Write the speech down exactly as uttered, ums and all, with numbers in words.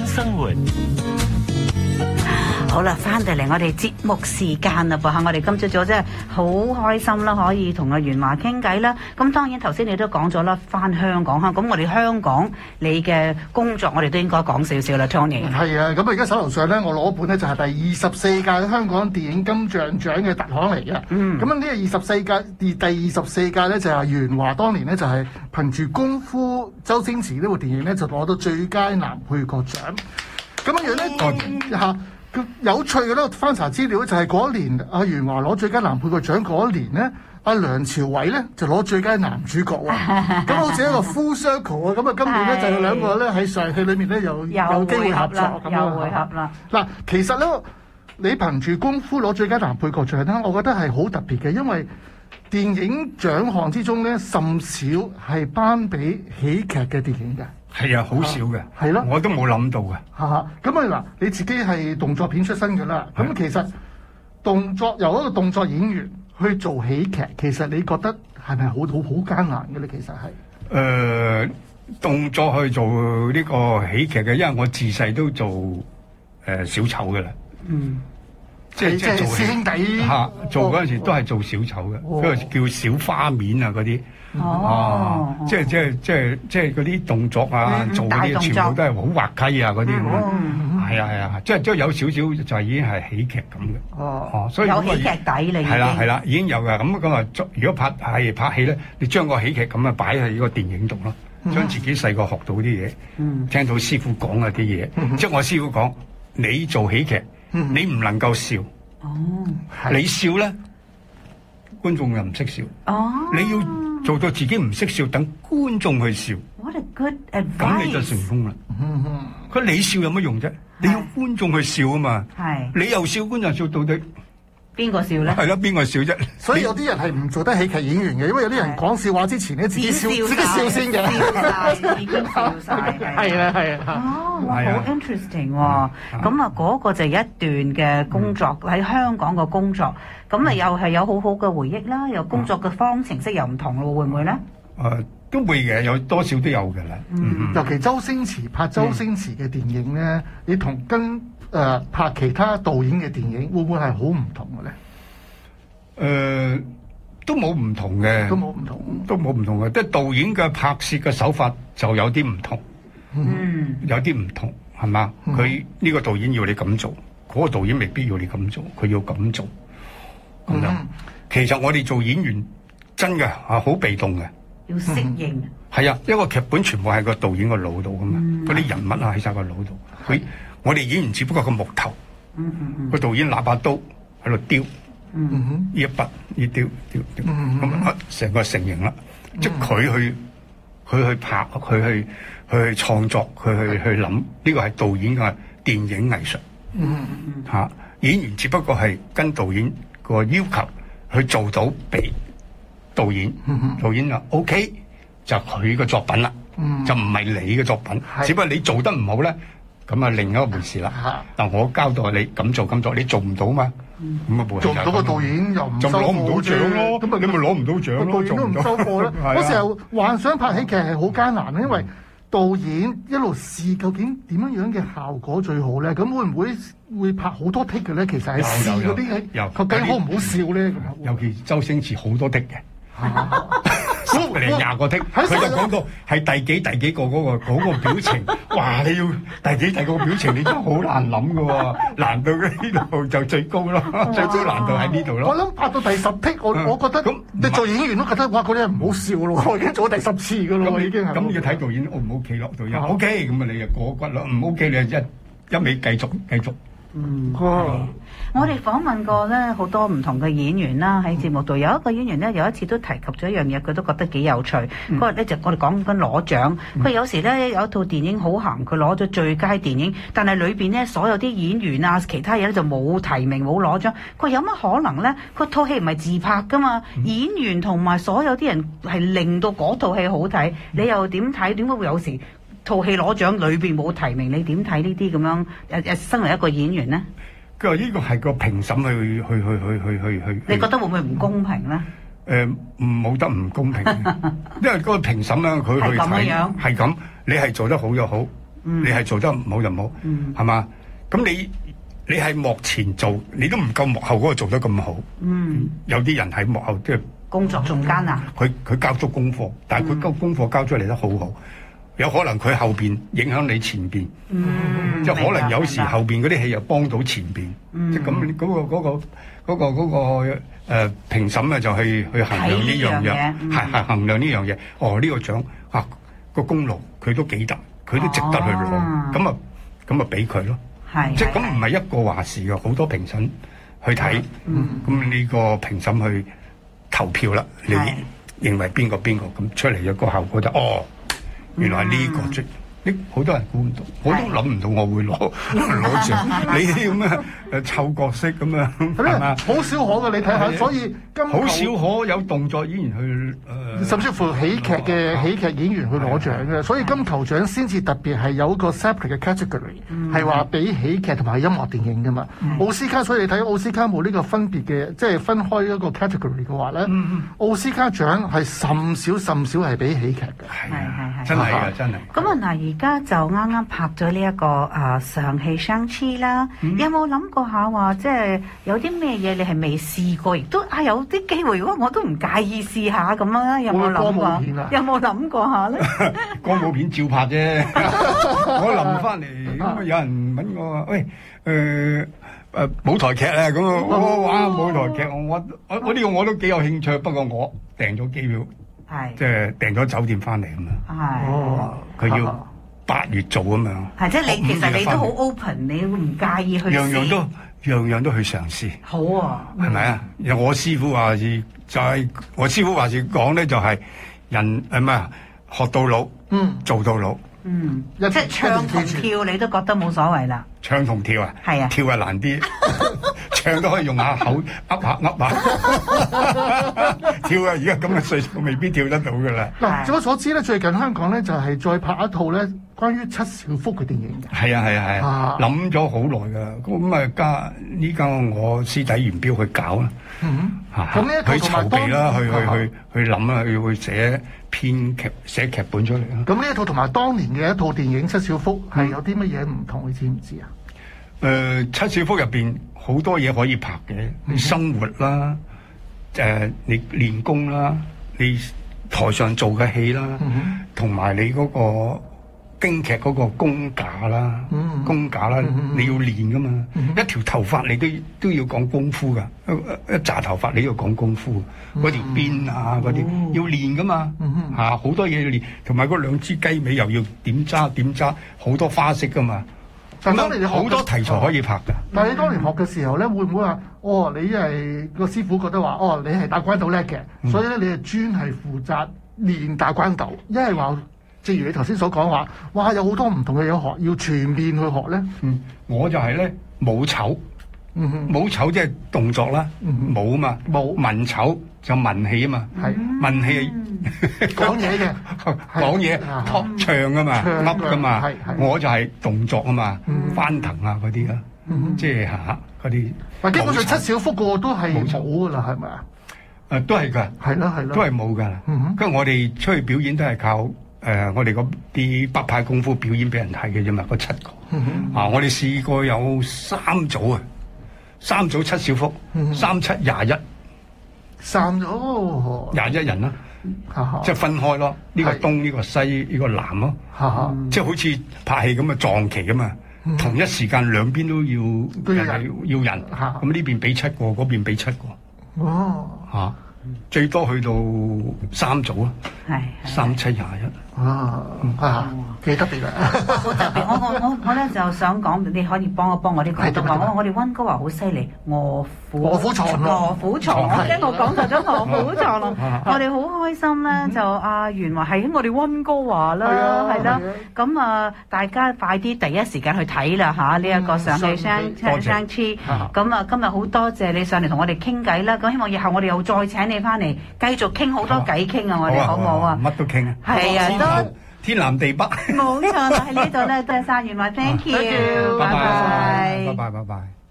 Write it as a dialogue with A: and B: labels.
A: 生活。
B: 好啦，翻到嚟我哋節目時間啦噃嚇，我哋今朝早真係好開心啦，可以同阿袁華傾偈啦。咁當然頭先你都講咗啦，翻香港嚇，咁我哋香港你嘅工作我哋都應該講少少啦 Tony。
C: 係啊，咁啊而家手頭上咧，我攞本咧就係第二十四屆香港電影金像獎嘅特刊嚟嘅。嗯。咁啊呢個二十四屆，第第二十四屆咧就係袁華當年咧就係憑住功夫周星馳呢部電影咧就攞到最佳男配角獎。咁樣樣咧嚇。有趣嘅咧，翻查資料就係嗰一年阿袁華攞最佳男配角獎嗰一年咧，阿梁朝偉咧就攞最佳男主角喎。咁好似一個 full circle 啊！咁啊，今年咧就有兩個咧喺上戲裏面咧有有機會合作咁樣。
B: 又會合啦！
C: 嗱，其實咧，你憑住功夫攞最佳男配角獎咧，我覺得係好特別嘅，因為電影獎項之中咧，甚少係頒俾喜劇嘅電影嘅。
D: 係啊，好少嘅，
C: 係咯，
D: 我都冇諗到嘅。
C: 嚇嚇，咁啊嗱，你自己係動作片出身㗎啦，咁其實動作由一個動作演員去做喜劇，其實你覺得係咪好好好艱難嘅咧？其實係。
D: 誒、呃，動作去做呢個喜劇嘅，因為我自細都做誒、呃、小丑嘅啦。嗯。即係即係做師兄弟嚇，做嗰陣時都係做小丑嘅，嗰個、哦、叫小花面啊嗰啲。哦，即係即係即係即係嗰啲動作啊，嗯、做嗰啲全部都係好滑稽啊嗰啲咁啊，係啊係啊，即係即係有少少就係已經係喜劇咁嘅。哦哦，所以
B: 有喜劇底嚟。
D: 係啦係啦，已經有㗎。咁咁啊，如果拍係拍戲咧，你將個喜劇咁啊擺喺呢個電影度咯，將、嗯、自己細個學到啲嘢，嗯、聽到師傅講嗰啲嘢，嗯、即係我師傅講，你做喜劇，嗯、你唔能夠笑。哦，你笑咧，觀眾又唔識笑。哦，你要做到自己唔識笑，等觀眾去笑。
B: What a good advice！
D: 咁你就成功啦。佢你笑有乜用啫？你要觀眾去笑啊嘛。係。你又笑，觀眾笑，到底
B: 邊個笑咧？
D: 係咯，邊個笑啫？
C: 所以有啲人係唔做得喜劇演員嘅，因為有啲人講笑話之前咧，自己笑，自己笑先嘅。
B: 笑晒，已經笑晒。
C: 係啊，係啊。
B: 哦，哇，好 interesting 喎！咁啊，嗰個就係一段嘅工作喺香港嘅工作，咁啊又係有好好嘅回憶啦，又工作嘅方程式又唔同咯，會唔會咧？
D: 誒，都會嘅，有多少都有嘅啦。
C: 嗯，尤其周星馳拍周星馳嘅電影咧，你同跟誒、呃、拍其他導演嘅電影會唔會係好唔同嘅咧？
D: 誒、呃，都冇唔同嘅，
C: 都冇唔同，
D: 都冇唔同嘅。即係導演嘅拍攝嘅手法就有啲唔同，嗯，有啲唔同係嘛？佢呢、嗯、個導演要你咁做，嗰、那個導演未必要你咁做，佢要咁做咁樣。嗯、其實我哋做演員真嘅啊，好被動嘅，
B: 要適應。
D: 係、嗯、啊，一個劇本全部係個導演個腦度噶嘛，嗰啲、嗯、人物啊喺晒個腦度，佢的。我哋演員只不過個木頭，個、嗯嗯嗯、導演拿把刀喺度雕，呢、嗯嗯、一筆呢雕雕雕，咁啊成個成型啦。嗯、即係佢去佢去拍，佢去佢去創作，佢去去諗，呢、這個係導演嘅電影藝術。嚇、嗯嗯啊、演員只不過係跟導演個要求去做到俾導演，嗯嗯、導演就 OK，就佢嘅作品啦，嗯、就唔係你嘅作品，是只不過你做得唔好咧。咁啊，另一個回事啦。但我交代你咁做咁做，你做唔到嘛？咁啊，
C: 做唔到個導演又唔收貨，
D: 攞唔到獎咯。咁啊，你咪攞唔到獎咯。
C: 導演都唔收貨咧。嗰時候幻想拍喜劇係好艱難嘅，因為導演一路試究竟點樣樣嘅效果最好咧。咁會唔會會拍好多 take 嘅咧？其實係試嗰啲嘅，究竟好唔好笑咧？
D: 尤其周星馳好多 take 嘅。嚟廿個剔，佢就講到係第幾第幾個嗰個嗰個表情，哇！你要第幾第幾個表情，你真係好難諗㗎喎，難度呢度就最高咯，最高難度喺呢度咯。
C: 我諗拍到第十剔，我我覺得咁，你做演員都覺得哇，嗰啲唔好笑咯，我已經做咗第十次㗎咯，已經係。咁要睇導演 O 唔 O K 咯，導演 O K，咁啊你就過骨咯，唔 O K 你就一一味繼續繼續。
B: 嗯，係。我哋訪問過咧好多唔同嘅演員啦，喺節目度有一個演員咧，有一次都提及咗一樣嘢，佢都覺得幾有趣。嗰日咧就我哋講緊攞獎，佢、嗯、有時咧有一套電影好行，佢攞咗最佳電影，但係裏邊咧所有啲演員啊，其他嘢咧就冇提名冇攞獎。佢有乜可能咧？佢套戲唔係自拍噶嘛，嗯、演員同埋所有啲人係令到嗰套戲好睇，你又點睇？點解會有時套戲攞獎裏邊冇提名？你點睇呢啲咁樣？誒誒，身為一個演員咧？
D: 佢話呢個係個評審去去去去去去去，
B: 你覺得會唔會唔公平咧？
D: 誒，冇得唔公平，因為嗰個評審咧，佢去睇係咁，你係做得好又好，
B: 嗯、
D: 你係做得唔好就唔好，係、嗯、嘛？咁你你係幕前做，你都唔夠幕後嗰個做得咁好。嗯，有啲人喺幕後即係
B: 工作仲艱難。佢
D: 佢交足功課，但係佢交功課交出嚟得好好。嗯，有可能佢後邊影響你前邊，嗯、即係可能有時候邊嗰啲戲又幫到前邊，嗯、即係咁嗰個嗰、嗰個嗰、嗰個嗰、嗰個誒、呃、評審啊就去去衡量呢樣嘢，係係衡量呢樣嘢。哦，呢、呢個獎啊個功勞佢都幾得，佢都值得去攞，咁啊咁啊俾佢咯。係即係咁唔係一個話事嘅，好多評審去睇，咁呢、嗯、個評審去投票啦。你認為邊個邊個咁出嚟嘅個效果就哦。原來係呢個最，呢好多人估唔到，我都諗唔到我會攞攞獎。你啲咁嘅誒臭角色咁樣，係嘛？
C: 好少可嘅，你睇下。所以今
D: 好少可有動作演員去誒，
C: 甚至乎喜劇嘅喜劇演員去攞獎嘅。所以金球獎先至特別係有一個 separate 嘅 category，係話俾喜劇同埋音樂電影㗎嘛。奧斯卡，所以你睇奧斯卡冇呢個分別嘅，即係分開一個 category 嘅話咧，奧斯卡獎係甚少甚少係俾喜劇嘅。
B: 係係係，
D: 真係啊，真係。
B: 咁啊嗱，而家就啱啱拍咗呢一個啊上戲相痴啦，有冇諗過下話即係有啲咩嘢你係未試過，亦都啊有啲機會，如果我都唔介意試下咁啊，有冇諗過？有冇諗過下咧？
D: 歌舞片照拍啫，我臨翻嚟咁有人問我話，喂誒誒舞台劇啊咁啊，我哇舞台劇我我我呢個我都幾有興趣，不過我訂咗機票，係即係訂咗酒店翻嚟咁啊，係佢要八月做咁樣，係
B: 即係你其實你都好 open，你唔介意去試，
D: 樣樣都樣樣都去嘗試，
B: 好啊，
D: 係咪啊？我師傅話是就係我師傅話是講咧，就係人誒咩啊？學到老，嗯，做到老，嗯，
B: 即係唱同跳你都覺得冇所謂啦。
D: 唱同跳啊，
B: 係啊，
D: 跳係難啲，唱都可以用下口噏下噏下，跳啊！而家咁嘅歲數未必跳得到噶啦。
C: 嗱，據我所知咧，最近香港咧就係再拍一套咧關於七小福嘅電影嘅。
D: 係啊係啊係啊，諗咗好耐噶，咁啊加呢家我師弟元彪去搞啦，嗯，咁呢一套去籌備啦，去去去去諗啦，去去寫編劇寫劇本出嚟啦。
C: 咁呢一套同埋當年嘅一套電影《七小福》係有啲乜嘢唔同？你知唔知啊？
D: 誒，七小福入邊好多嘢可以拍嘅，你生活啦，誒，你練功啦，你台上做嘅戲啦，同埋你嗰個京劇嗰個功架啦，功架啦，你要練噶嘛，一條頭髮你都都要講功夫噶，一一紮頭髮你要講功夫，嗰條辮啊嗰啲要練噶嘛，吓好多嘢要練，同埋嗰兩支雞尾又要點揸點揸，好多花式噶嘛。但當年你好多題材可以拍㗎。
C: 但係你當年學嘅時候咧，會唔會話哦？你係個師傅覺得話哦，你係打關鬥叻嘅，嗯、所以咧你係專係負責練打關鬥。一係話，正如你頭先所講話，哇有好多唔同嘅嘢學，要全面去學咧。嗯，
D: 我就係咧武丑，嗯哼，武丑即係動作啦，嗯、武啊嘛，武文丑就文戲啊嘛，係、嗯、文戲。
C: 講嘢嘅，
D: 講嘢托唱啊嘛，噏噶嘛，我就係動作啊嘛，翻騰啊嗰啲啊，即係吓嗰啲。
C: 嗱，基本上七小福個都係武噶啦，係咪啊？
D: 誒，都係噶，
C: 係咯係咯，
D: 都係武噶。跟住我哋出去表演都係靠誒，我哋嗰啲北派功夫表演俾人睇嘅啫嘛，嗰七個。啊，我哋試過有三組啊，三組七小福，三七廿一，
C: 三組
D: 廿一人啦。即係分開咯，呢個東呢個西呢個南咯，即係好似拍戲咁嘅撞期啊嘛，同一時間兩邊都要人係要人，咁呢邊俾七個，嗰邊俾七個，哦，吓最多去到三組啊，係三七廿一，
C: 啊啊幾特別啊，
B: 好特別！我我我我咧就想講，你可以幫一幫我啲觀眾話，我我哋溫哥華好犀利，臥虎
C: 臥虎藏龍，
B: 臥虎藏龍，聽我講就咗臥虎藏龍，我哋好開心咧，就阿袁話係喺我哋溫哥華啦，係啦，咁啊大家快啲第一時間去睇啦嚇，呢一個上戲相相痴，咁啊今日好多謝你上嚟同我哋傾偈啦，咁希望以後我哋又再請你翻嚟繼續傾好多偈傾啊，我哋好唔好啊？
D: 乜都傾啊！
B: 係啊，都。
D: 天南地北，
B: 冇錯啦！喺呢度咧，多謝晒袁華 ，thank you，拜拜，
D: 拜拜，拜拜。